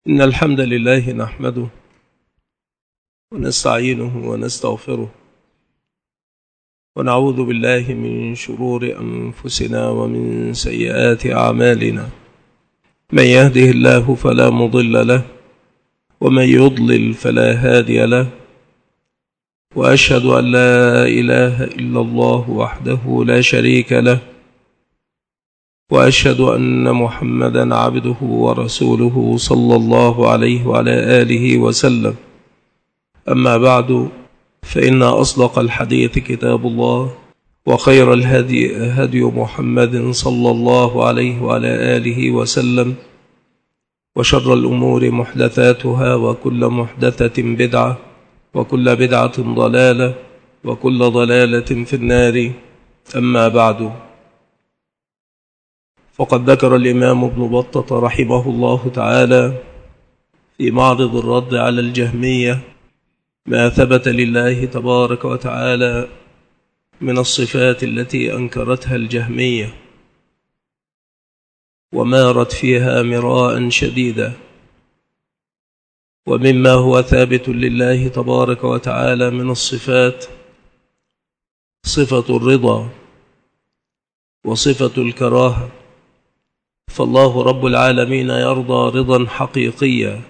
إن الحمد لله نحمده ونستعينه ونستغفره ونعوذ بالله من شرور أنفسنا ومن سيئات أعمالنا. من يهده الله فلا مضل له ومن يضلل فلا هادي له، وأشهد أن لا إله إلا الله وحده لا شريك له، وأشهد أن محمدا عبده ورسوله صلى الله عليه وعلى آله وسلم. أما بعد، فإن أصدق الحديث كتاب الله، وخير الهدي هدي محمد صلى الله عليه وعلى آله وسلم، وشر الأمور محدثاتها، وكل محدثة بدعة، وكل بدعة ضلالة، وكل ضلالة في النار. أما بعد، فقد ذكر الإمام ابن بطة رحمه الله تعالى في معرض الرد على الجهمية ما ثبت لله تبارك وتعالى من الصفات التي أنكرتها الجهمية ومارت فيها مراء شديدا. ومما هو ثابت لله تبارك وتعالى من الصفات صفة الرضا وصفة الكراهة، فالله رب العالمين يرضى رضا حقيقيا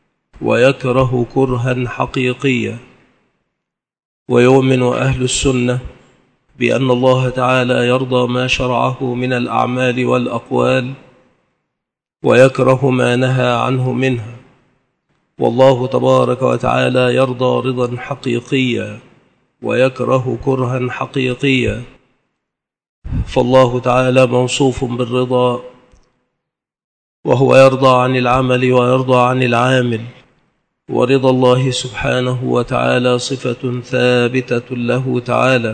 ويكره كرها حقيقيا. ويؤمن أهل السنة بأن الله تعالى يرضى ما شرعه من الأعمال والأقوال ويكره ما نهى عنه منها، والله تبارك وتعالى يرضى رضا حقيقيا ويكره كرها حقيقيا. فالله تعالى موصوف بالرضا، وهو يرضى عن العمل ويرضى عن العامل، ورضا الله سبحانه وتعالى صفة ثابتة له تعالى،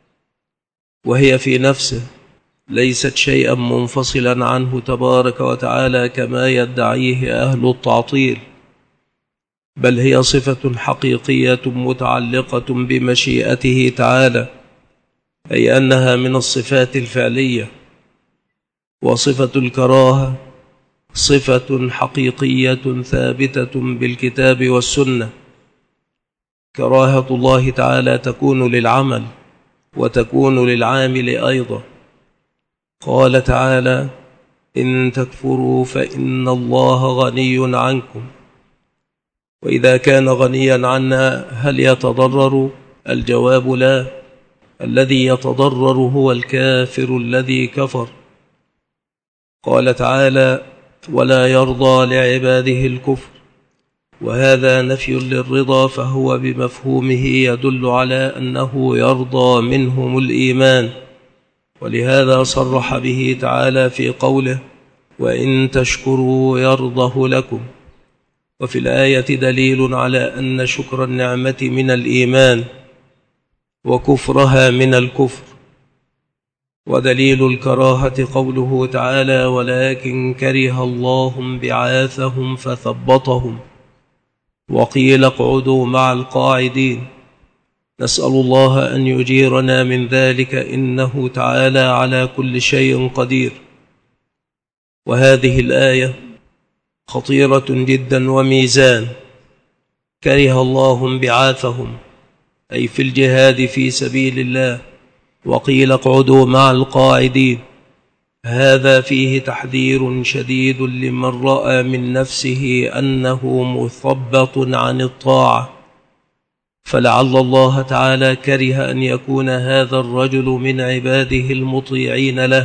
وهي في نفسه ليست شيئا منفصلا عنه تبارك وتعالى كما يدعيه أهل التعطيل، بل هي صفة حقيقية متعلقة بمشيئته تعالى، أي أنها من الصفات الفعلية. وصفة الكراهة صفة حقيقية ثابتة بالكتاب والسنة. كراهة الله تعالى تكون للعمل وتكون للعامل أيضا. قال تعالى: إن تكفروا فإن الله غني عنكم. وإذا كان غنيا عنا هل يتضرر؟ الجواب لا. الذي يتضرر هو الكافر الذي كفر. قال تعالى: ولا يرضى لعباده الكفر، وهذا نفي للرضا، فهو بمفهومه يدل على أنه يرضى منهم الإيمان، ولهذا صرح به تعالى في قوله: وإن تشكروا يرضه لكم. وفي الآية دليل على أن شكر النعمة من الإيمان وكفرها من الكفر. ودليل الكراهة قوله تعالى: ولكن كره الله بعاثهم فثبطهم وقيل اقعدوا مع القاعدين. نسأل الله أن يجيرنا من ذلك، إنه تعالى على كل شيء قدير. وهذه الآية خطيرة جدا وميزان. كره الله انبعاثهم أي في الجهاد في سبيل الله، وقيل اقعدوا مع القاعدين. هذا فيه تحذير شديد لمن رأى من نفسه أنه مثبط عن الطاعة، فلعل الله تعالى كره أن يكون هذا الرجل من عباده المطيعين له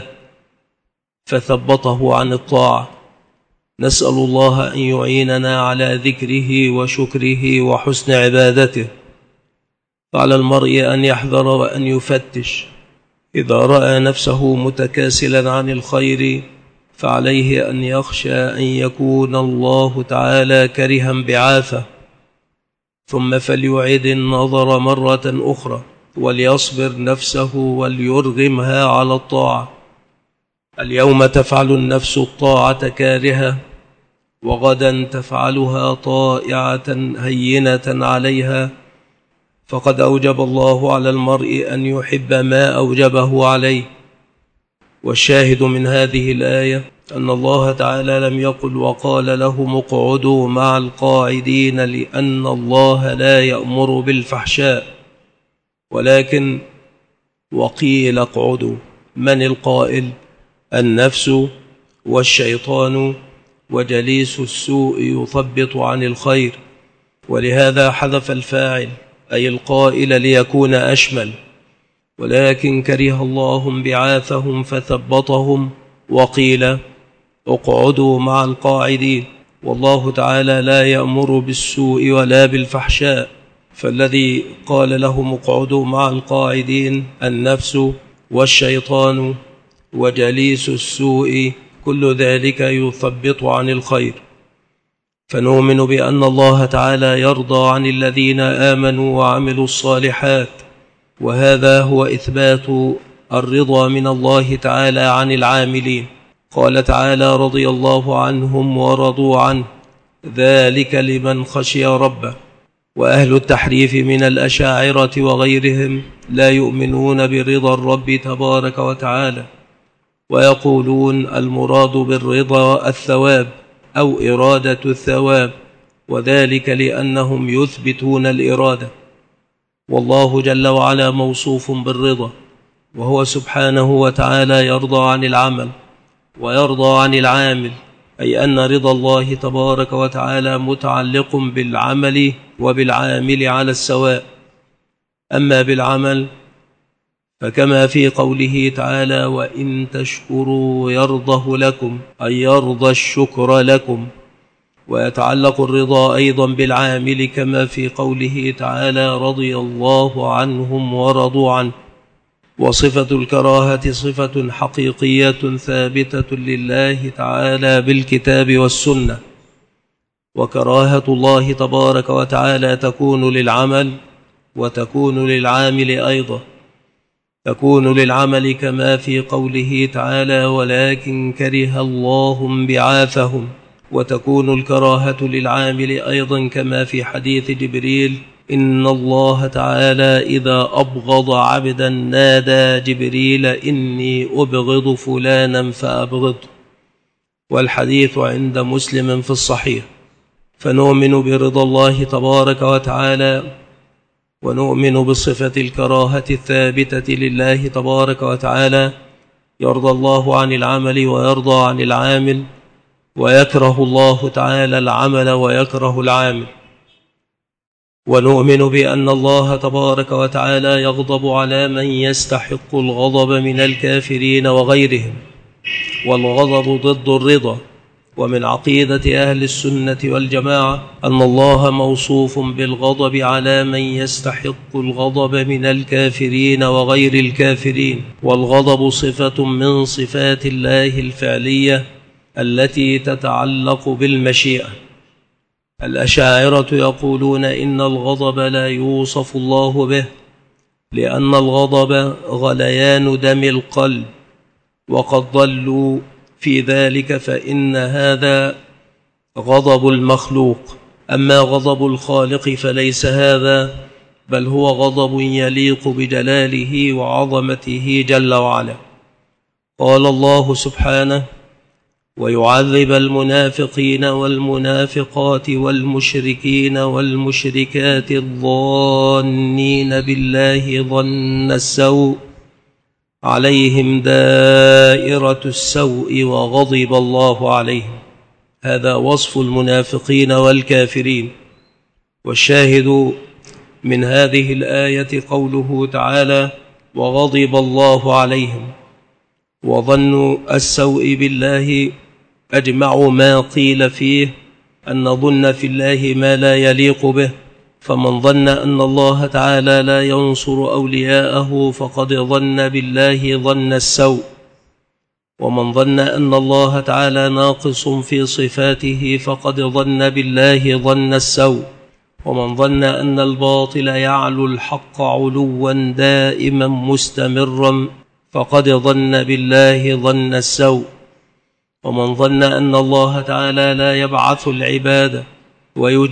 فثبطه عن الطاعة. نسأل الله أن يعيننا على ذكره وشكره وحسن عبادته. فعلى المرء أن يحذر وأن يفتش. إذا رأى نفسه متكاسلا عن الخير فعليه أن يخشى أن يكون الله تعالى كرها بعاثه، ثم فليعيد النظر مرة أخرى وليصبر نفسه وليرغمها على الطاعة. اليوم تفعل النفس الطاعة كارهة، وغدا تفعلها طائعة هينة عليها، فقد أوجب الله على المرء أن يحب ما أوجبه عليه. والشاهد من هذه الآية أن الله تعالى لم يقل وقال لهم اقعدوا مع القاعدين لأن الله لا يأمر بالفحشاء، ولكن وقيل اقعدوا. من القائل؟ النفس والشيطان وجليس السوء يثبط عن الخير، ولهذا حذف الفاعل أي القائل ليكون أشمل. ولكن كره الله انبعاثهم فثبطهم وقيل اقعدوا مع القاعدين، والله تعالى لا يأمر بالسوء ولا بالفحشاء، فالذي قال لهم اقعدوا مع القاعدين النفس والشيطان وجليس السوء، كل ذلك يثبط عن الخير. فنؤمن بأن الله تعالى يرضى عن الذين آمنوا وعملوا الصالحات، وهذا هو إثبات الرضا من الله تعالى عن العاملين. قال تعالى رضي الله عنهم ورضوا عنه ذلك لمن خشي ربه. وأهل التحريف من الأشاعرة وغيرهم لا يؤمنون برضا الرب تبارك وتعالى، ويقولون المراد بالرضا الثواب أو إرادة الثواب، وذلك لأنهم يثبتون الإرادة. والله جل وعلا موصوف بالرضا، وهو سبحانه وتعالى يرضى عن العمل ويرضى عن العامل، أي أن رضا الله تبارك وتعالى متعلق بالعمل وبالعامل على السواء. أما بالعمل فكما في قوله تعالى وإن تشكروا يرضه لكم، أي يرضى الشكر لكم. ويتعلق الرضا أيضا بالعامل كما في قوله تعالى رضي الله عنهم ورضوا عنه. وصفة الكراهة صفة حقيقية ثابتة لله تعالى بالكتاب والسنة، وكراهة الله تبارك وتعالى تكون للعمل وتكون للعامل أيضا. تكون للعمل كما في قوله تعالى ولكن كره الله انبعاثهم، وتكون الكراهة للعامل أيضا كما في حديث جبريل إن الله تعالى إذا أبغض عبدا نادى جبريل إني أبغض فلانا فأبغض. والحديث عند مسلم في الصحيح. فنؤمن برضا الله تبارك وتعالى، ونؤمن بصفة الكراهة الثابتة لله تبارك وتعالى. يرضى الله عن العمل ويرضى عن العامل، ويكره الله تعالى العمل ويكره العامل. ونؤمن بأن الله تبارك وتعالى يغضب على من يستحق الغضب من الكافرين وغيرهم، والغضب ضد الرضا. ومن عقيدة أهل السنة والجماعة أن الله موصوف بالغضب على من يستحق الغضب من الكافرين وغير الكافرين، والغضب صفة من صفات الله الفعلية التي تتعلق بالمشيئة. الأشاعرة يقولون إن الغضب لا يوصف الله به، لأن الغضب غليان دم القلب، وقد ضلوا في ذلك، فإن هذا غضب المخلوق. أما غضب الخالق فليس هذا، بل هو غضب يليق بجلاله وعظمته جل وعلا. قال الله سبحانه ويعذب المنافقين والمنافقات والمشركين والمشركات الظانين بالله ظن السوء عليهم دائرة السوء وغضب الله عليهم. هذا وصف المنافقين والكافرين. والشاهد من هذه الآية قوله تعالى وغضب الله عليهم. وظن السوء بالله أجمع ما قيل فيه أن نظن في الله ما لا يليق به، فمن ظن أن الله تعالى لا ينصر أولياءه فقد ظن بالله ظن السوء. ومن ظن أن الله تعالى ناقص في صفاته فقد ظن بالله ظن السوء. ومن ظن أن الباطل يعلو الحق علوا دائما مستمرا فقد ظن بالله ظن السوء. ومن ظن أن الله تعالى لا يبعث العباد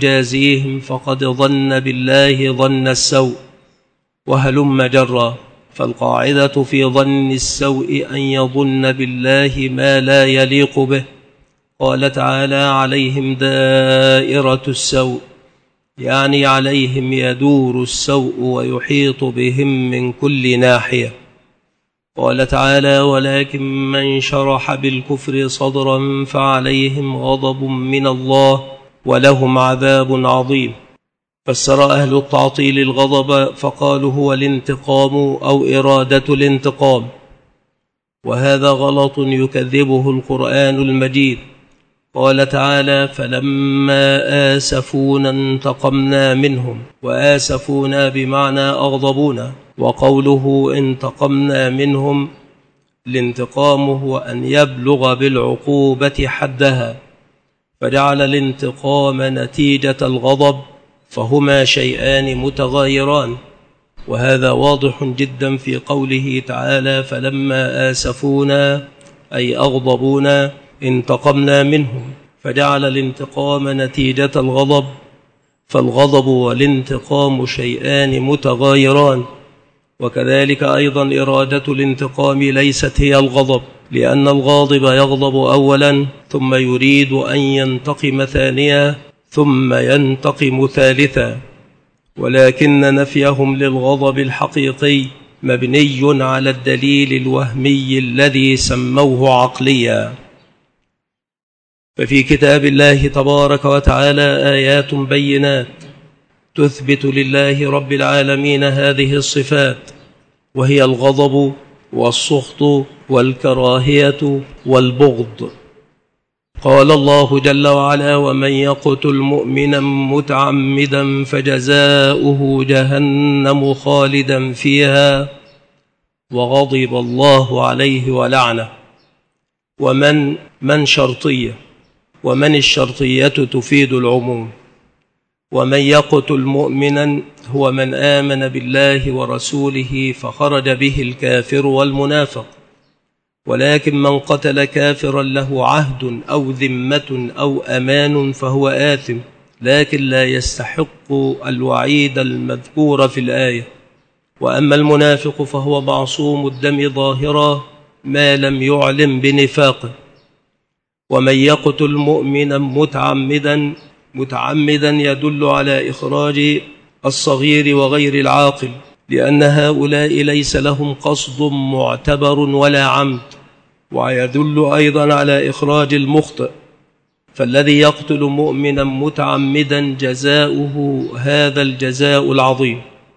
ويجازيهم فقد ظن بالله ظن السوء. وهلم جرا. فالقاعدة في ظن السوء أن يظن بالله ما لا يليق به. قال تعالى: عليهم دائرة السوء، يعني عليهم يدور السوء ويحيط بهم من كل ناحية. قال تعالى: ولكن من شرح بالكفر صدرا فعليهم غضب من الله ولهم عذاب عظيم. فسر أهل التعطيل الغضب فقالوا هو الانتقام أو إرادة الانتقام، وهذا غلط يكذبه القرآن المجيد. قال تعالى: فلما آسفونا انتقمنا منهم، وآسفونا بمعنى أغضبونا. وقوله انتقمنا منهم، الانتقام هو أن يبلغ بالعقوبة حدها، فجعل الانتقام نتيجة الغضب، فهما شيئان متغايران. وهذا واضح جدا في قوله تعالى: فلما آسفونا أي أغضبونا انتقمنا منهم، فجعل الانتقام نتيجة الغضب، فالغضب والانتقام شيئان متغايران. وكذلك أيضا إرادة الانتقام ليست هي الغضب، لأن الغاضب يغضب أولا ثم يريد أن ينتقم ثانيا ثم ينتقم ثالثا، ولكن نفيهم للغضب الحقيقي مبني على الدليل الوهمي الذي سموه عقليا. ففي كتاب الله تبارك وتعالى آيات بينات تثبت لله رب العالمين هذه الصفات، وهي الغضب والسخط والكراهية والبغض. قال الله جل وعلا: ومن يقتل مؤمنا متعمدا فجزاؤه جهنم خالدا فيها وغضب الله عليه ولعنه. ومن شرطية، ومن الشرطية تفيد العموم. ومن يقتل مؤمنا هو من آمن بالله ورسوله فخرج به الكافر والمنافق. ولكن من قتل كافرا له عهد أو ذمة أو أمان فهو آثم، لكن لا يستحق الوعيد المذكور في الآية. وأما المنافق فهو معصوم الدم ظاهرا ما لم يعلم بنفاقه. ومن يقتل مؤمنا متعمدا يدل على إخراج الصغير وغير العاقل، لأن هؤلاء ليس لهم قصد معتبر ولا عمد. ويدل أيضا على إخراج المخطئ، فالذي يقتل مؤمنا متعمدا جزاؤه هذا الجزاء العظيم،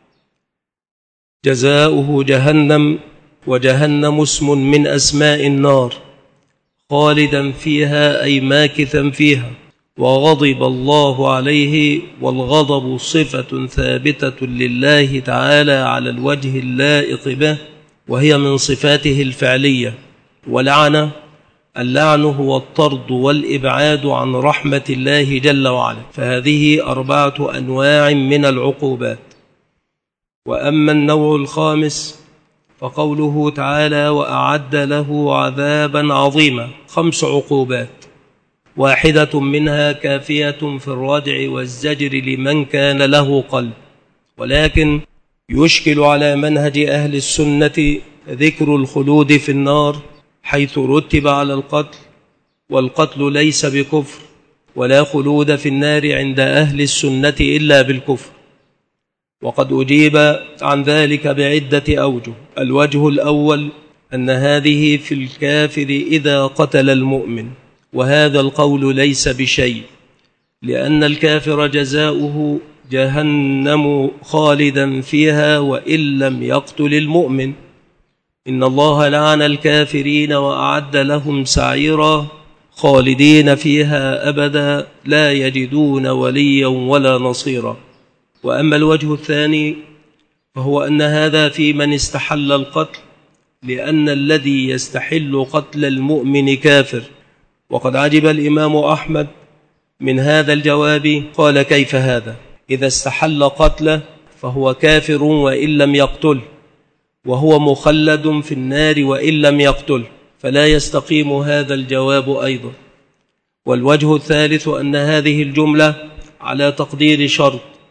جزاؤه جهنم، وجهنم اسم من أسماء النار، خالدا فيها أي ماكثا فيها. وغضب الله عليه، والغضب صفة ثابتة لله تعالى على الوجه اللائق به، وهي من صفاته الفعلية. ولعنة، اللعن هو الطرد والإبعاد عن رحمة الله جل وعلا، فهذه 4 أنواع من العقوبات. وأما النوع الخامس فقوله تعالى: وأعد له عذابا عظيما، 5 عقوبات، واحدة منها كافية في الردع والزجر لمن كان له قلب. ولكن يشكل على منهج أهل السنة ذكر الخلود في النار، حيث رتب على القتل، والقتل ليس بكفر، ولا خلود في النار عند أهل السنة إلا بالكفر. وقد أجيب عن ذلك بعدة أوجه. الوجه الأول أن هذه في الكافر إذا قتل المؤمن، وهذا القول ليس بشيء، لأن الكافر جزاؤه جهنم خالدا فيها وإن لم يقتل المؤمن. إن الله لعن الكافرين وأعد لهم سعيرا خالدين فيها أبدا لا يجدون وليا ولا نصيرا. وأما الوجه الثاني فهو أن هذا في من استحل القتل، لأن الذي يستحل قتل المؤمن كافر. وقد عجب الإمام أحمد من هذا الجواب، قال: كيف هذا؟ إذا استحل قتله فهو كافر وإن لم يقتل، وهو مخلد في النار وإن لم يقتل، فلا يستقيم هذا الجواب أيضا. والوجه الثالث أن هذه الجملة على تقدير شرط،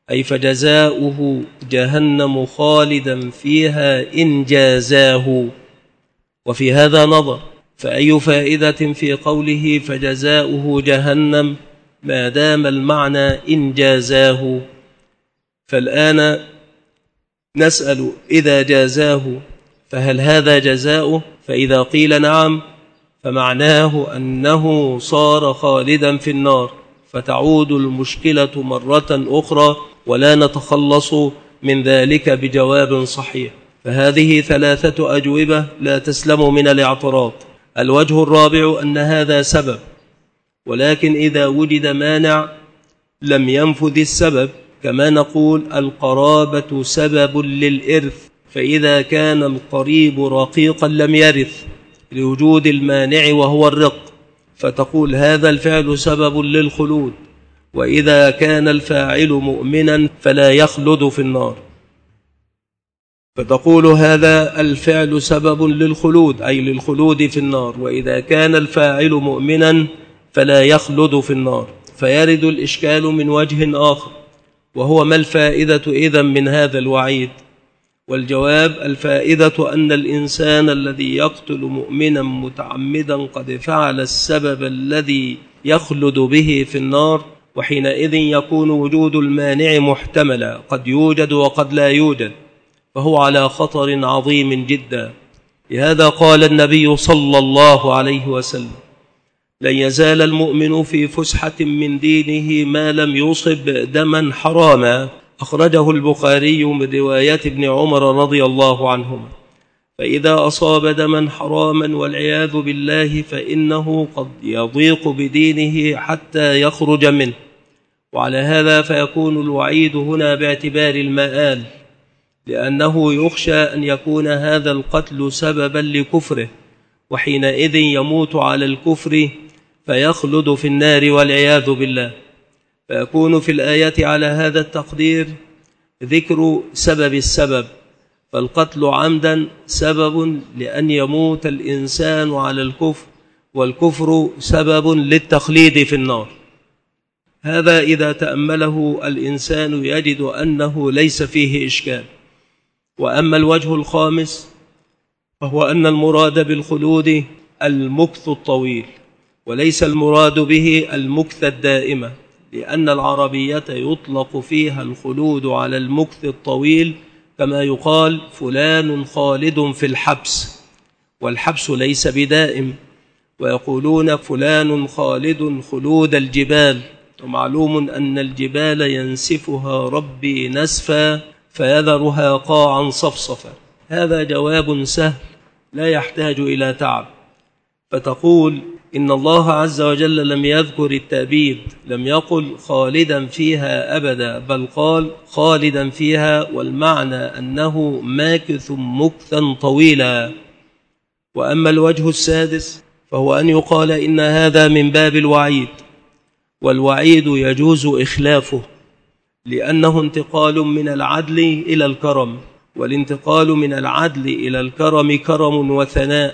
أي فجزاؤه جهنم خالدا فيها إن جازاه. وفي هذا نظر، فأي فائدة في قوله فجزاؤه جهنم ما دام المعنى إن جازاه؟ فالآن نسأل إذا جازاه فهل هذا جزاؤه؟ فإذا قيل نعم فمعناه أنه صار خالدا في النار، فتعود المشكلة مرة أخرى ولا نتخلص من ذلك بجواب صحيح. فهذه 3 أجوبة لا تسلم من الاعتراض. الوجه الرابع أن هذا سبب، ولكن إذا وجد مانع لم ينفذ السبب، كما نقول القرابة سبب للإرث، فإذا كان القريب رقيقا لم يرث لوجود المانع وهو الرق، فتقول هذا الفعل سبب للخلود، وإذا كان الفاعل مؤمنا فلا يخلد في النار، فتقول هذا الفعل سبب للخلود أي للخلود في النار، وإذا كان الفاعل مؤمنا فلا يخلد في النار. فيرد الإشكال من وجه آخر، وهو ما الفائدة إذن من هذا الوعيد؟ والجواب الفائدة أن الإنسان الذي يقتل مؤمنا متعمدا قد فعل السبب الذي يخلد به في النار، وحينئذ يكون وجود المانع محتملا، قد يوجد وقد لا يوجد، فهو على خطر عظيم جدا. لهذا قال النبي صلى الله عليه وسلم لن يزال المؤمن في فسحة من دينه ما لم يصب دما حراما، أخرجه البخاري من رواية ابن عمر رضي الله عنهما. فإذا أصاب دما حراما والعياذ بالله فإنه قد يضيق بدينه حتى يخرج منه، وعلى هذا فيكون الوعيد هنا باعتبار المآل، لأنه يخشى أن يكون هذا القتل سببا لكفره، وحينئذ يموت على الكفر فيخلد في النار والعياذ بالله. فيكون في الآية على هذا التقدير ذكر سبب السبب، فالقتل عمدا سبب لأن يموت الإنسان على الكفر، والكفر سبب للتخليد في النار. هذا إذا تأمله الإنسان يجد أنه ليس فيه إشكال. وأما الوجه الخامس فهو أن المراد بالخلود المكث الطويل، وليس المراد به المكث الدائمة، لأن العربية يطلق فيها الخلود على المكث الطويل، كما يقال فلان خالد في الحبس، والحبس ليس بدائم، ويقولون فلان خالد خلود الجبال، ومعلوم أن الجبال ينسفها ربي نسفا فيذرها قاعا صفصفا. هذا جواب سهل لا يحتاج إلى تعب، فتقول إن الله عز وجل لم يذكر التأبيد، لم يقل خالدا فيها أبدا، بل قال خالدا فيها، والمعنى أنه ماكث مكثا طويلا. وأما الوجه السادس فهو أن يقال إن هذا من باب الوعيد، والوعيد يجوز إخلافه، لأنه انتقال من العدل إلى الكرم، والانتقال من العدل إلى الكرم كرم وثناء.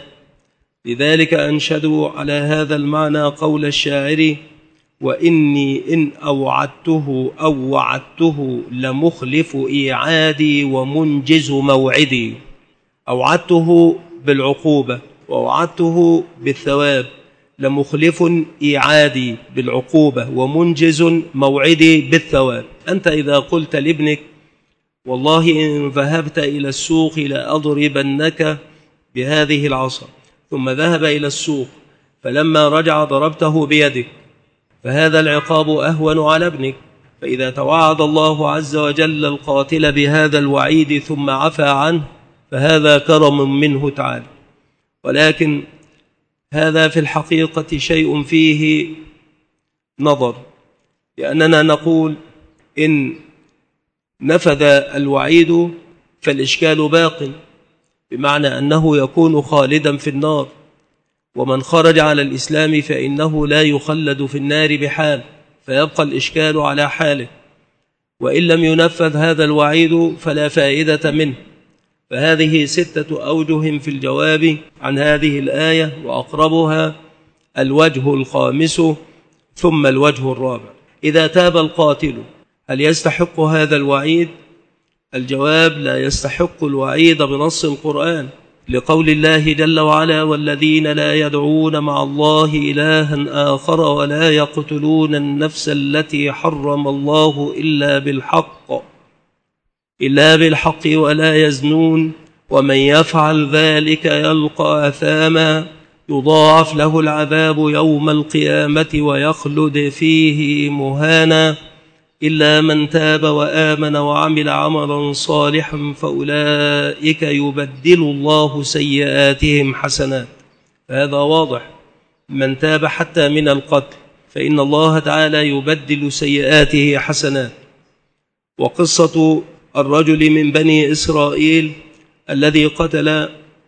لذلك أنشدوا على هذا المعنى قول الشاعر: وإني إن أوعدته أو وعدته لمخلف إيعادي ومنجز موعدي. أوعدته بالعقوبة ووعدته بالثواب، لمخلف إيعادي بالعقوبة ومنجز موعدي بالثواب. أنت إذا قلت لابنك والله إن ذهبت إلى السوق لأضربنك بهذه العصا، ثم ذهب إلى السوق فلما رجع ضربته بيدك، فهذا العقاب أهون على ابنك. فإذا توعد الله عز وجل القاتل بهذا الوعيد ثم عفى عنه فهذا كرم منه تعالى. ولكن هذا في الحقيقة شيء فيه نظر، لأننا نقول إن نفذ الوعيد فالإشكال باق، بمعنى أنه يكون خالدا في النار، ومن خرج على الإسلام فإنه لا يخلد في النار بحال، فيبقى الإشكال على حاله. وإن لم ينفذ هذا الوعيد فلا فائدة منه. فهذه 6 أوجه في الجواب عن هذه الآية، وأقربها الوجه الخامس ثم الوجه الرابع. إذا تاب القاتل هل يستحق هذا الوعيد؟ الجواب: لا يستحق الوعيد بنص القرآن، لقول الله جل وعلا: والذين لا يدعون مع الله إلها آخر ولا يقتلون النفس التي حرم الله إلا بالحق ولا يزنون ومن يفعل ذلك يلقى أثاما يضاعف له العذاب يوم القيامة ويخلد فيه مهانا إلا من تاب وآمن وعمل عملا صالحا فأولئك يبدل الله سيئاتهم حسنات. هذا واضح، من تاب حتى من القتل فإن الله تعالى يبدل سيئاته حسنات. وقصة الرجل من بني إسرائيل الذي قتل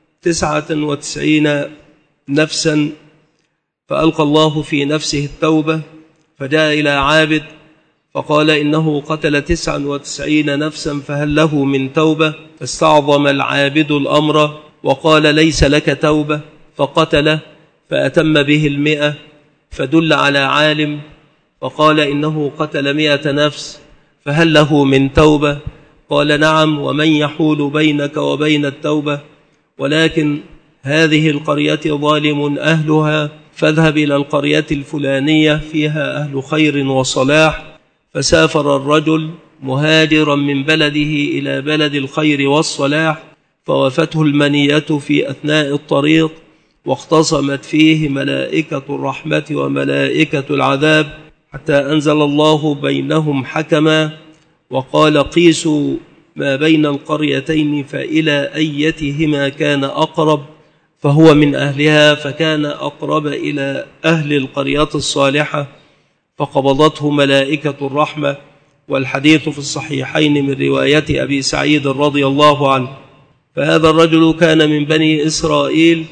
99 نفسا فألقى الله في نفسه التوبة، فجاء إلى عابد فقال إنه قتل 99 نفسا فهل له من توبة؟ فاستعظم العابد الأمر وقال ليس لك توبة، فقتله فأتم به 100. فدل على عالم فقال إنه قتل 100 نفس فهل له من توبة؟ قال نعم، ومن يحول بينك وبين التوبة؟ ولكن هذه القرية ظالم أهلها، فاذهب إلى القرية الفلانية فيها أهل خير وصلاح. فسافر الرجل مهاجرا من بلده إلى بلد الخير والصلاح، فوافته المنية في أثناء الطريق واختصمت فيه ملائكة الرحمة وملائكة العذاب، حتى أنزل الله بينهم حكما وقال قيسوا ما بين القريتين فإلى أيتهما كان أقرب، فهو من أهلها فكان أقرب إلى أهل القرية الصالحة فقبضته ملائكة الرحمة. والحديث في الصحيحين من رواية أبي سعيد رضي الله عنه. فهذا الرجل كان من بني إسرائيل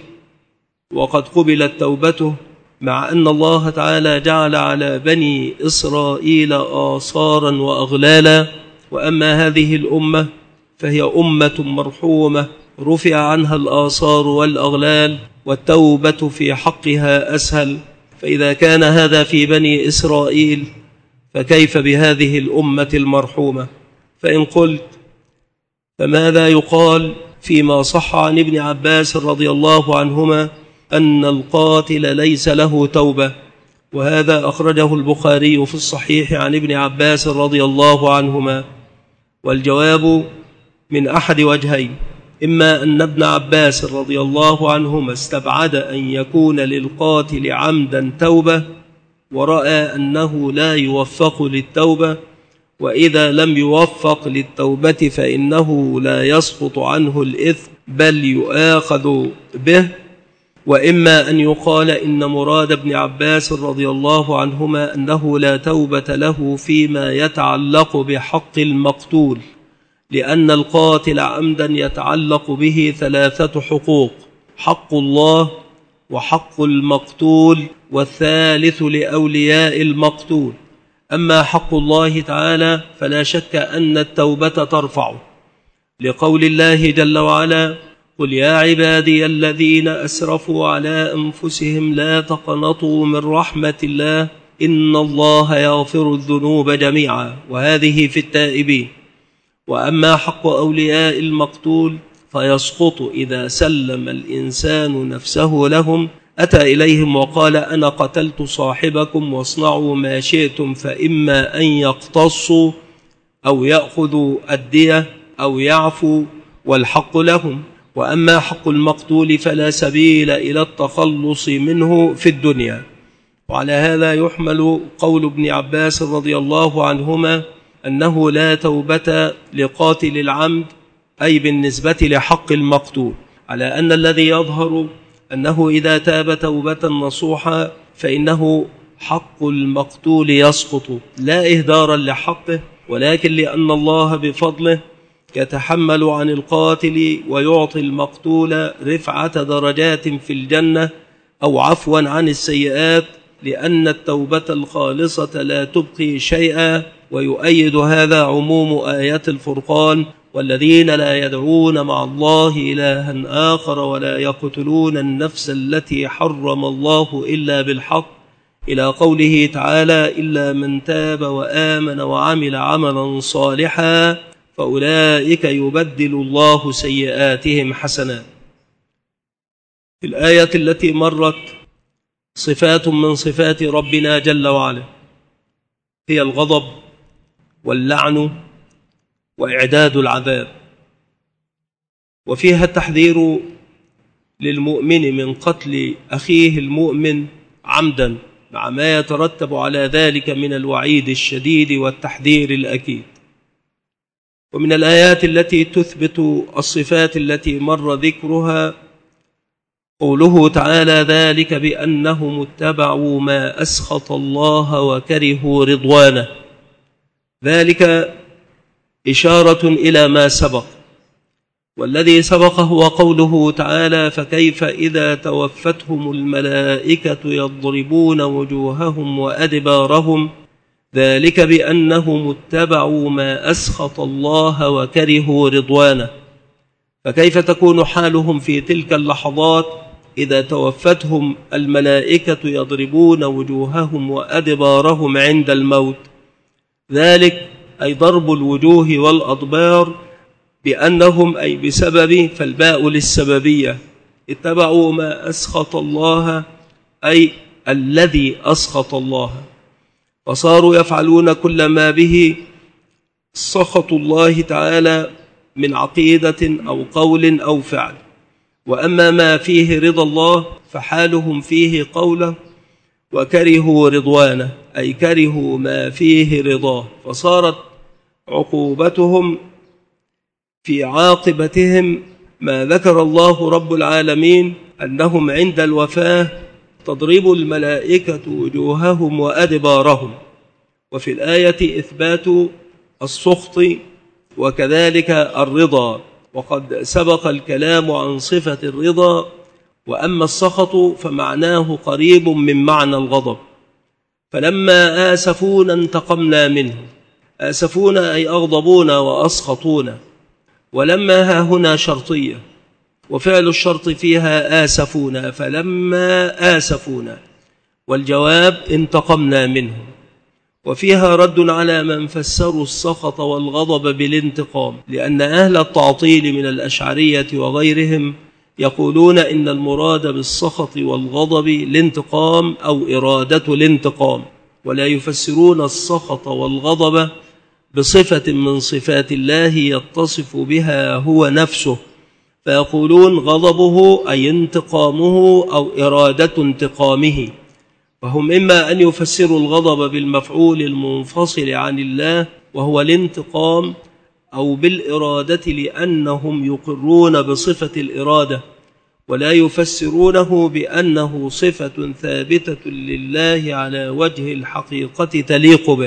وقد قبلت توبته، مع أن الله تعالى جعل على بني إسرائيل آثارا وأغلالا، وأما هذه الأمة فهي أمة مرحومة رفع عنها الآثار والأغلال والتوبة في حقها أسهل. فإذا كان هذا في بني إسرائيل فكيف بهذه الأمة المرحومة؟ فإن قلت فماذا يقال فيما صح عن ابن عباس رضي الله عنهما أن القاتل ليس له توبة؟ وهذا أخرجه البخاري في الصحيح عن ابن عباس رضي الله عنهما. والجواب من أحد وجهين: إما أن ابن عباس رضي الله عنهما استبعد أن يكون للقاتل عمدا توبة ورأى أنه لا يوفق للتوبة، وإذا لم يوفق للتوبة فإنه لا يسقط عنه الإثم بل يؤاخذ به. وإما أن يقال إن مراد ابن عباس رضي الله عنهما أنه لا توبة له فيما يتعلق بحق المقتول، لأن القاتل عمدا يتعلق به 3 حقوق: حق الله وحق المقتول والثالث لأولياء المقتول. أما حق الله تعالى فلا شك أن التوبة ترفعه، لقول الله جل وعلا: قل يا عبادي الذين أسرفوا على أنفسهم لا تقنطوا من رحمة الله إن الله يغفر الذنوب جميعا، وهذه في التائبين. وأما حق أولياء المقتول فيسقط إذا سلم الإنسان نفسه لهم، أتى إليهم وقال أنا قتلت صاحبكم واصنعوا ما شئتم، فإما أن يقتصوا أو يأخذوا الدية أو يعفوا والحق لهم. وأما حق المقتول فلا سبيل إلى التخلص منه في الدنيا. وعلى هذا يحمل قول ابن عباس رضي الله عنهما أنه لا توبة لقاتل العمد، أي بالنسبة لحق المقتول، على أن الذي يظهر أنه إذا تاب توبة نصوحا فإنه حق المقتول يسقط، لا إهدارا لحقه، ولكن لأن الله بفضله يتحمل عن القاتل ويعطي المقتول رفعة درجات في الجنة أو عفوا عن السيئات، لأن التوبة الخالصة لا تبقي شيئا. ويؤيد هذا عموم آيات الفرقان: والذين لا يدعون مع الله إلها آخر ولا يقتلون النفس التي حرم الله إلا بالحق إلى قوله تعالى: إلا من تاب وآمن وعمل عملا صالحا فأولئك يبدل الله سيئاتهم حسنات. في الآية التي مرت صفات من صفات ربنا جل وعلا، هي الغضب واللعن وإعداد العذاب، وفيها التحذير للمؤمن من قتل أخيه المؤمن عمدا، مع ما يترتب على ذلك من الوعيد الشديد والتحذير الأكيد. ومن الآيات التي تثبت الصفات التي مر ذكرها قوله تعالى: ذلك بأنهم اتبعوا ما أسخط الله وكرهوا رضوانه. ذلك إشارة إلى ما سبق، والذي سبق هو قوله تعالى: فكيف إذا توفتهم الملائكة يضربون وجوههم وأدبارهم ذلك بأنهم اتبعوا ما أسخط الله وكرهوا رضوانه. فكيف تكون حالهم في تلك اللحظات إذا توفتهم الملائكة يضربون وجوههم وأدبارهم عند الموت؟ ذلك أي ضرب الوجوه والأدبار بأنهم أي بسبب، فالباء للسببية، اتبعوا ما أسخط الله أي الذي أسخط الله، فصاروا يفعلون كل ما به سخط الله تعالى من عقيدة أو قول أو فعل. وأما ما فيه رضا الله فحالهم فيه قوله وكرهوا رضوانه، أي كرهوا ما فيه رضاه، فصارت عقوبتهم في عاقبتهم ما ذكر الله رب العالمين أنهم عند الوفاة تضرب الملائكة وجوههم وأدبارهم. وفي الآية إثبات السخط وكذلك الرضا، وقد سبق الكلام عن صفة الرضا. وأما السخط فمعناه قريب من معنى الغضب. فلما آسفونا انتقمنا منهم، آسفونا أي أغضبونا وأسخطونا، ولما ها هنا شرطية، وفعل الشرط فيها آسفونا، فلما آسفونا، والجواب انتقمنا منهم. وفيها رد على من فسروا السخط والغضب بالانتقام، لأن أهل التعطيل من الأشعرية وغيرهم يقولون إن المراد بالسخط والغضب الانتقام أو إرادة الانتقام، ولا يفسرون السخط والغضب بصفة من صفات الله يتصف بها هو نفسه، فيقولون غضبه أي انتقامه أو إرادة انتقامه. فهم إما أن يفسروا الغضب بالمفعول المنفصل عن الله وهو الانتقام، أو بالإرادة لأنهم يقرون بصفة الإرادة ولا يفسرونه بأنه صفة ثابتة لله على وجه الحقيقة تليق به.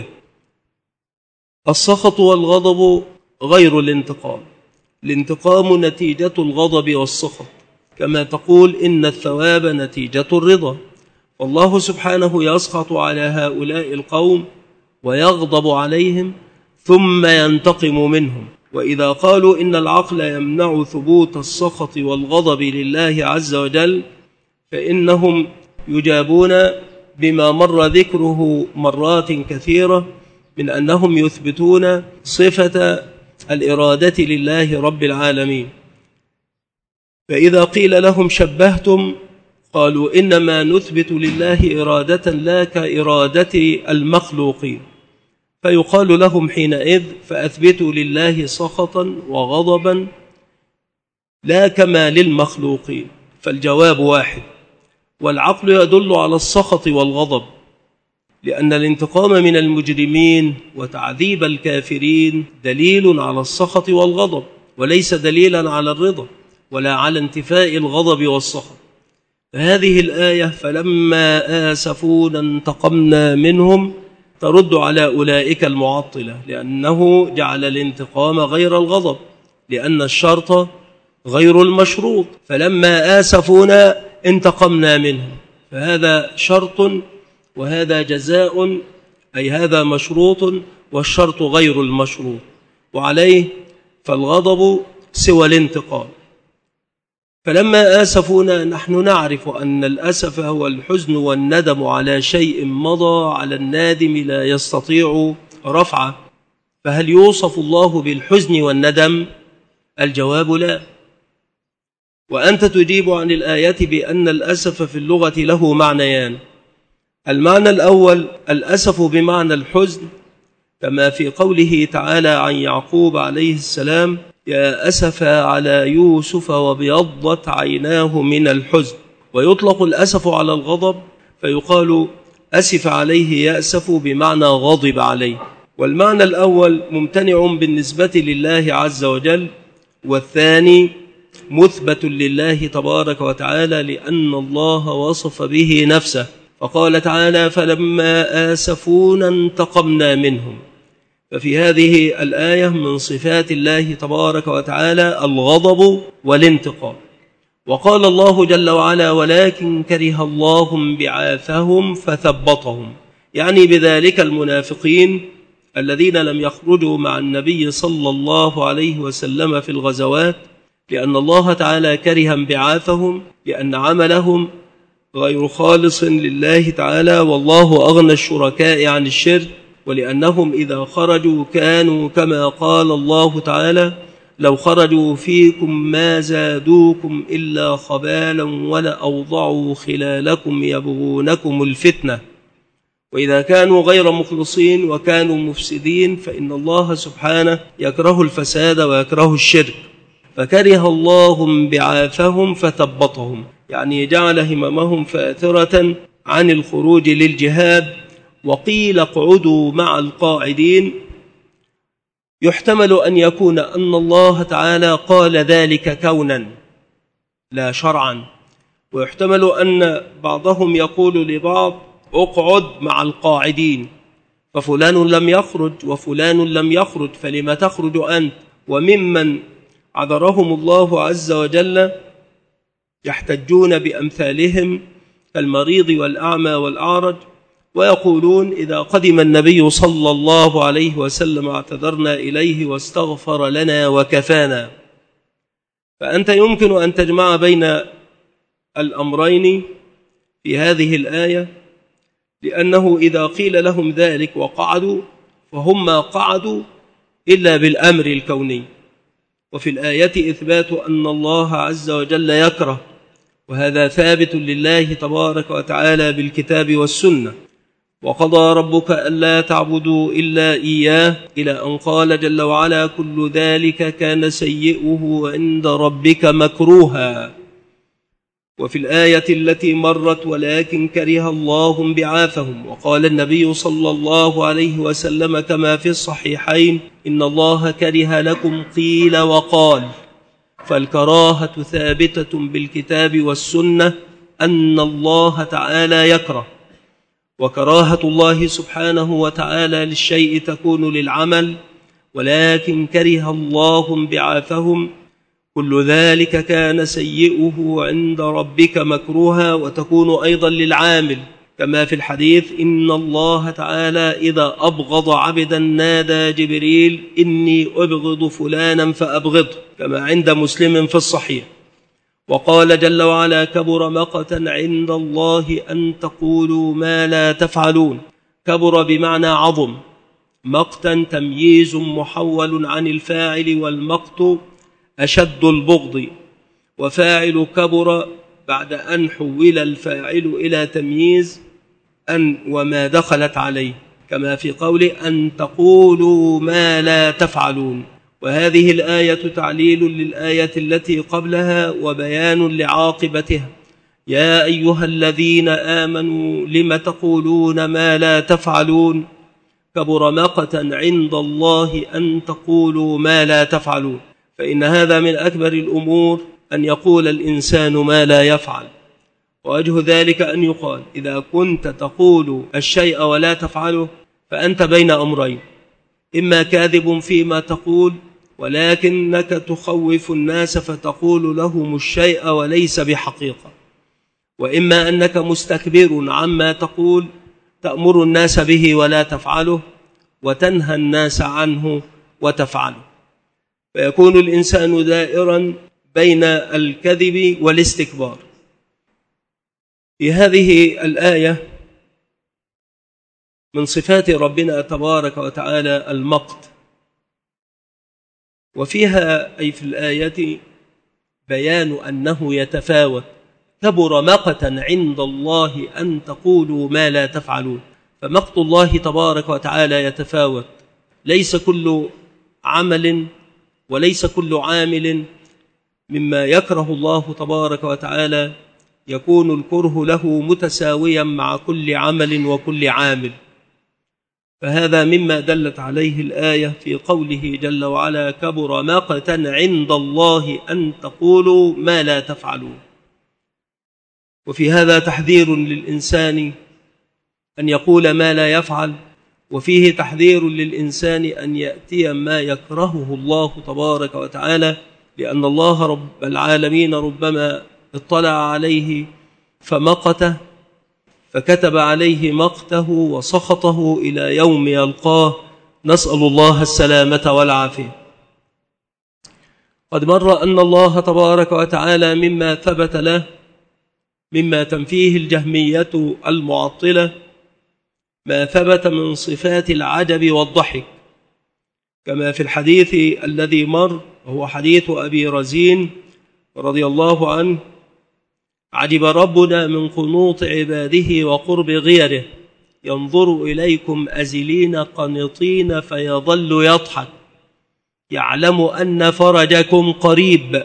السخط والغضب غير الانتقام، الانتقام نتيجة الغضب والسخط، كما تقول إن الثواب نتيجة الرضا. والله سبحانه يسخط على هؤلاء القوم ويغضب عليهم ثم ينتقم منهم. وإذا قالوا إن العقل يمنع ثبوت السخط والغضب لله عز وجل، فإنهم يجابون بما مر ذكره مرات كثيرة من أنهم يثبتون صفة الإرادة لله رب العالمين. فإذا قيل لهم شبهتم، قالوا إنما نثبت لله إرادة لا كإرادة المخلوقين، فيقال لهم حينئذ فأثبتوا لله سخطا وغضبا لا كما للمخلوقين. فالجواب واحد، والعقل يدل على السخط والغضب، لأن الانتقام من المجرمين وتعذيب الكافرين دليل على السخط والغضب، وليس دليلا على الرضا ولا على انتفاء الغضب والسخط. فهذه الآية فلما آسفونا انتقمنا منهم ترد على أولئك المعطلة، لأنه جعل الانتقام غير الغضب، لأن الشرط غير المشروط. فلما آسفونا انتقمنا منهم، فهذا شرط وهذا جزاء، أي هذا مشروط والشرط غير المشروط، وعليه فالغضب سوى الانتقام. فلما آسفونا نحن نعرف أن الأسف هو الحزن والندم على شيء مضى على النادم لا يستطيع رفعه. فهل يوصف الله بالحزن والندم؟ الجواب لا. وأنت تجيب عن الآية بأن الأسف في اللغة له معنيان. المعنى الأول الأسف بمعنى الحزن، كما في قوله تعالى عن يعقوب عليه السلام: يا أسفا على يوسف وابيضت عيناه من الحزن. ويطلق الأسف على الغضب فيقال أسف عليه يأسف بمعنى غضب عليه. والمعنى الأول ممتنع بالنسبة لله عز وجل، والثاني مثبت لله تبارك وتعالى لأن الله وصف به نفسه، فقال تعالى: فلما آسفونا انتقمنا منهم. ففي هذه الآية من صفات الله تبارك وتعالى الغضب والانتقام. وقال الله جل وعلا: ولكن كره الله بعاثهم فثبطهم، يعني بذلك المنافقين الذين لم يخرجوا مع النبي صلى الله عليه وسلم في الغزوات، لأن الله تعالى كره انبعاثهم، لأن عملهم غير خالص لله تعالى، والله أغنى الشركاء عن الشرك، ولأنهم إذا خرجوا كانوا كما قال الله تعالى: لو خرجوا فيكم ما زادوكم إلا خبالا ولأوضعوا خلالكم يبغونكم الفتنة. وإذا كانوا غير مخلصين وكانوا مفسدين فإن الله سبحانه يكره الفساد ويكره الشرك. فكره الله انبعاثهم فثبطهم، يعني جعل هممهم فاثرة عن الخروج للجهاد. وقيل اقعدوا مع القاعدين، يحتمل أن يكون أن الله تعالى قال ذلك كونا لا شرعا، ويحتمل أن بعضهم يقول لبعض: اقعد مع القاعدين، ففلان لم يخرج وفلان لم يخرج فلما تخرج أنت. وممن عذرهم الله عز وجل يحتجون بأمثالهم كالمريض والأعمى والأعرج، ويقولون: إذا قدم النبي صلى الله عليه وسلم اعتذرنا إليه واستغفر لنا وكفانا. فأنت يمكن أن تجمع بين الأمرين في هذه الآية، لأنه إذا قيل لهم ذلك وقعدوا فهم ما قعدوا إلا بالأمر الكوني، وفي الآية إثبات أن الله عز وجل يكره، وهذا ثابت لله تبارك وتعالى بالكتاب والسنة. وقضى ربك ألا تعبدوا إلا إياه، إلى أن قال جل وعلا: كل ذلك كان سيئه عند ربك مكروها. وفي الآية التي مرت: ولكن كره الله انبعاثهم. وقال النبي صلى الله عليه وسلم كما في الصحيحين: إن الله كره لكم قيل وقال. فالكراهة ثابتة بالكتاب والسنة أن الله تعالى يكره. وكراهة الله سبحانه وتعالى للشيء تكون للعمل، ولكن كره الله انبعاثهم. كل ذلك كان سيئه عند ربك مكروها، وتكون أيضا للعامل، كما في الحديث: إن الله تعالى إذا أبغض عبدا نادى جبريل: إني أبغض فلانا فأبغضه، كما عند مسلم في الصحيح. وقال جل وعلا: كبر مقتا عند الله أن تقولوا ما لا تفعلون. كبر بمعنى عظم، مقتا تمييز محول عن الفاعل، والمقت أشد البغض، وفاعل كبر بعد أن حول الفاعل إلى تمييز أن وما دخلت عليه، كما في قوله: أن تقولوا ما لا تفعلون. وهذه الآية تعليل للآية التي قبلها وبيان لعاقبتها: يا أيها الذين آمنوا لم تقولون ما لا تفعلون، كبر مقتا عند الله أن تقولوا ما لا تفعلون. فإن هذا من أكبر الأمور أن يقول الإنسان ما لا يفعل. ووجه ذلك أن يقال: إذا كنت تقول الشيء ولا تفعله فأنت بين أمرين: إما كاذب فيما تقول ولكنك تخوف الناس فتقول لهم الشيء وليس بحقيقة، وإما أنك مستكبر عما تقول تأمر الناس به ولا تفعله، وتنهى الناس عنه وتفعله. فيكون الإنسان دائرا بين الكذب والاستكبار. في هذه الآية من صفات ربنا تبارك وتعالى المقت، وفيها أي في الآية بيان أنه يتفاوت. كبر مقتا عند الله أن تقولوا ما لا تفعلون. فمقت الله تبارك وتعالى يتفاوت، ليس كل عمل وليس كل عامل مما يكره الله تبارك وتعالى يكون الكره له متساويا مع كل عمل وكل عامل. فهذا مما دلت عليه الآية في قوله جل وعلا: كبر مقتا عند الله أن تقولوا ما لا تفعلون. وفي هذا تحذير للإنسان أن يقول ما لا يفعل، وفيه تحذير للإنسان أن يأتي ما يكرهه الله تبارك وتعالى، لأن الله رب العالمين ربما اطلع عليه فمقته فكتب عليه مقته وسخطه إلى يوم يلقاه، نسأل الله السلامة والعافية. قد مر أن الله تبارك وتعالى مما ثبت له مما تنفيه الجهمية المعطلة ما ثبت من صفات العجب والضحك، كما في الحديث الذي مر وهو حديث أبي رزين رضي الله عنه: عجب ربنا من قنوط عباده وقرب غيره، ينظر إليكم أزلين قنطين فيظل يضحك، يعلم أن فرجكم قريب.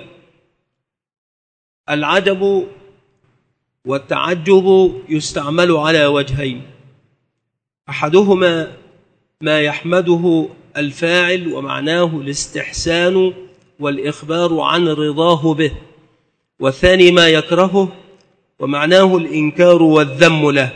العجب والتعجب يستعمل على وجهين: أحدهما ما يحمده الفاعل ومعناه الاستحسان والإخبار عن رضاه به، والثاني ما يكرهه ومعناه الإنكار والذم له.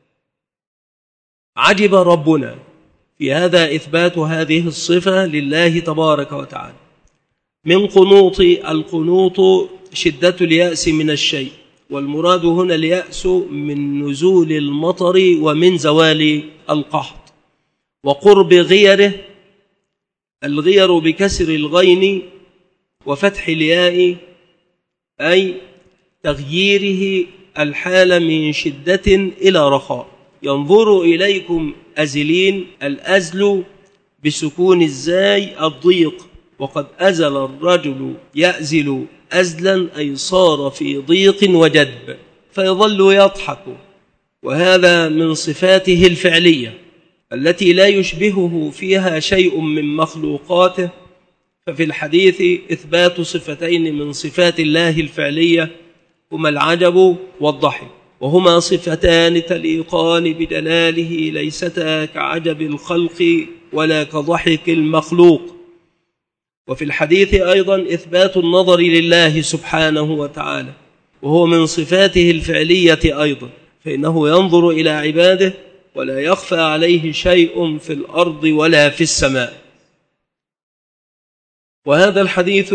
عجب ربنا في هذا إثبات هذه الصفة لله تبارك وتعالى. من قنوط، القنوط شدة اليأس من الشيء، والمراد هنا اليأس من نزول المطر ومن زوال القحط. وقرب غيره، الغير بكسر الغين وفتح الياء، أي تغييره الحال من شدة إلى رخاء. ينظر إليكم أزلين، الأزل بسكون الزاي الضيق، وقد أزل الرجل يأزل أزلا أي صار في ضيق وجدب، فيظل يضحك. وهذا من صفاته الفعلية التي لا يشبهه فيها شيء من مخلوقاته. ففي الحديث إثبات صفتين من صفات الله الفعلية هما العجب والضحك، وهما صفتان تليقان بجلاله، ليستا كعجب الخلق ولا كضحك المخلوق. وفي الحديث أيضا إثبات النظر لله سبحانه وتعالى، وهو من صفاته الفعلية أيضا، فإنه ينظر إلى عباده ولا يخفى عليه شيء في الأرض ولا في السماء. وهذا الحديث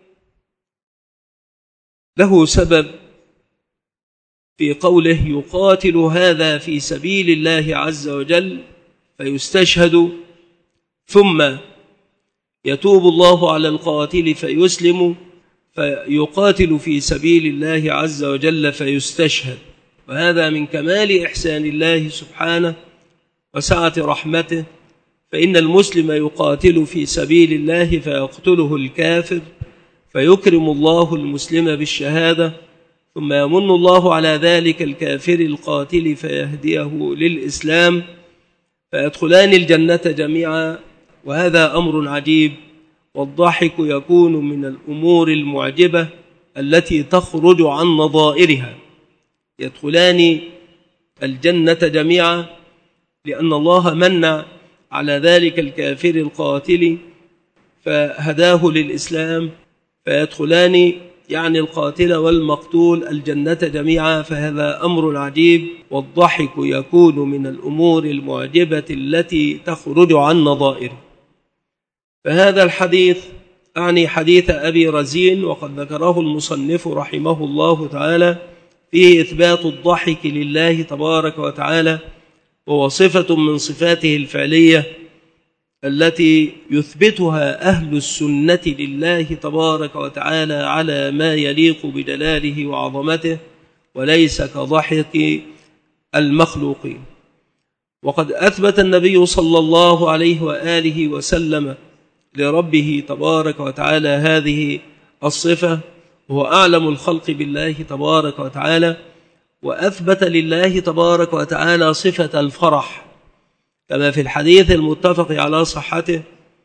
له سبب في قوله: يقاتل هذا في سبيل الله عز وجل فيستشهد، ثم يتوب الله على القاتل فيسلم، فيقاتل في سبيل الله عز وجل فيستشهد. وهذا من كمال إحسان الله سبحانه وسعة رحمته، فإن المسلم يقاتل في سبيل الله فيقتله الكافر، فيكرم الله المسلم بالشهادة، ثم يمن الله على ذلك الكافر القاتل فيهديه للإسلام، فيدخلان الجنة جميعا. وهذا أمر عجيب. والضحك يكون من الأمور المعجبة التي تخرج عن نظائرها. يدخلان الجنة جميعا لأن الله من على ذلك الكافر القاتل فهداه للإسلام، فيدخلان يعني القاتل والمقتول الجنة جميعا. فهذا أمر عجيب. والضحك يكون من الأمور المعجبة التي تخرج عن نظائره. فهذا الحديث أعني حديث أبي رزين، وقد ذكره المصنف رحمه الله تعالى، فيه إثبات الضحك لله تبارك وتعالى، وهو صفة من صفاته الفعلية التي يثبتها أهل السنة لله تبارك وتعالى على ما يليق بجلاله وعظمته، وليس كضحك المخلوقين. وقد أثبت النبي صلى الله عليه وآله وسلم لربه تبارك وتعالى هذه الصفة، وهو أعلم الخلق بالله تبارك وتعالى، وأثبت لله تبارك وتعالى صفة الفرح كما في الحديث المتفق على صحته: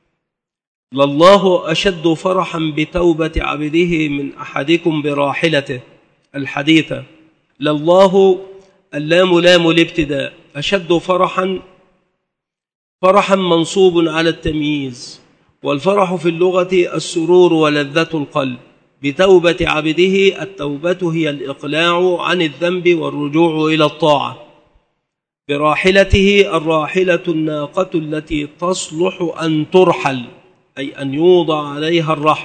لله أشد فرحا بتوبة عبده من أحدكم براحلته الحديثة. لله اللام لام الابتداء، أشد فرحا منصوب على التمييز، والفرح في اللغة السرور ولذة القلب. بتوبة عبده، التوبة هي الإقلاع عن الذنب والرجوع إلى الطاعة. براحلته، الراحلة الناقة التي تصلح أن ترحل، أي أن يوضع عليها الرحل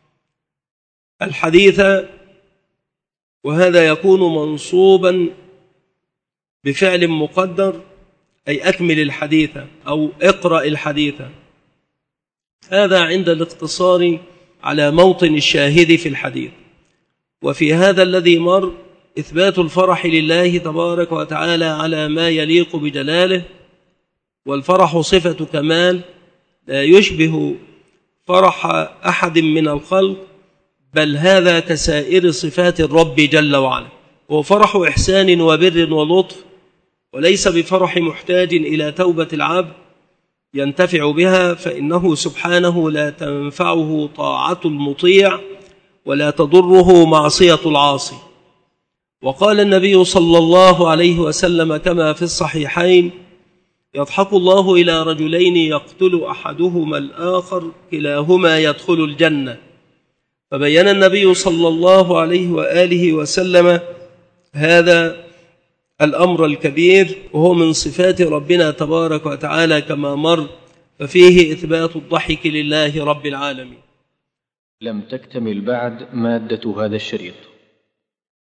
الحديثة، وهذا يكون منصوبا بفعل مقدر، أي أكمل الحديثة أو اقرأ الحديثة. هذا عند الاقتصار على موطن الشاهد في الحديث. وفي هذا الذي مر إثبات الفرح لله تبارك وتعالى على ما يليق بجلاله، والفرح صفة كمال لا يشبه فرح أحد من الخلق، بل هذا كسائر صفات الرب جل وعلا، هو فرح إحسان وبر ولطف، وليس بفرح محتاج إلى توبة العبد ينتفع بها، فإنه سبحانه لا تنفعه طاعة المطيع ولا تضره معصية العاصي. وقال النبي صلى الله عليه وسلم كما في الصحيحين: يضحك الله إلى رجلين يقتل أحدهما الآخر كلاهما يدخل الجنة. فبين النبي صلى الله عليه وآله وسلم هذا الأمر الكبير، وهو من صفات ربنا تبارك وتعالى كما مر، ففيه إثبات الضحك لله رب العالمين. لم تكتمل بعد مادة هذا الشريط،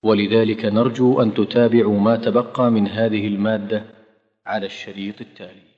ولذلك نرجو أن تتابعوا ما تبقى من هذه المادة على الشريط التالي.